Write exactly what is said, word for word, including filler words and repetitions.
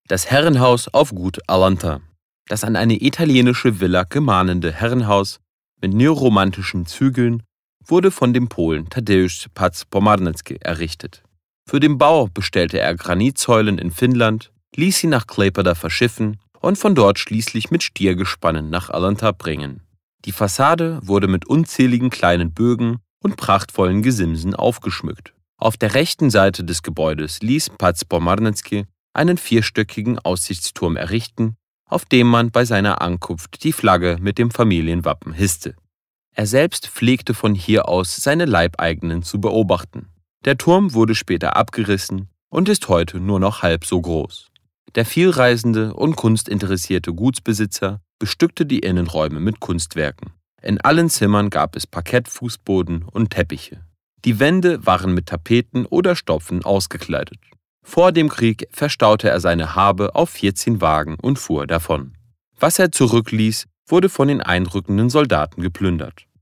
Das Herrenhaus auf Gut Atlanta. Das an eine italienische Villa gemahnende Herrenhaus mit neoromantischen Zügeln wurde von dem Polen Tadeusz Pac-Pomarnicki errichtet. Für den Bau bestellte er Granitsäulen in Finnland, ließ sie nach Klaipėda verschiffen und von dort schließlich mit Stiergespannen nach Atlanta bringen. Die Fassade wurde mit unzähligen kleinen Bögen und prachtvollen Gesimsen aufgeschmückt. Auf der rechten Seite des Gebäudes ließ Pac-Pomarnicki einen vierstöckigen Aussichtsturm errichten, auf dem man bei seiner Ankunft die Flagge mit dem Familienwappen hisste. Er selbst pflegte von hier aus seine Leibeigenen zu beobachten. Der Turm wurde später abgerissen und ist heute nur noch halb so groß. Der vielreisende und kunstinteressierte Gutsbesitzer bestückte die Innenräume mit Kunstwerken. In allen Zimmern gab es Parkettfußboden und Teppiche. Die Wände waren mit Tapeten oder Stopfen ausgekleidet. Vor dem Krieg verstaute er seine Habe auf vierzehn Wagen und fuhr davon. Was er zurückließ, wurde von den einrückenden Soldaten geplündert.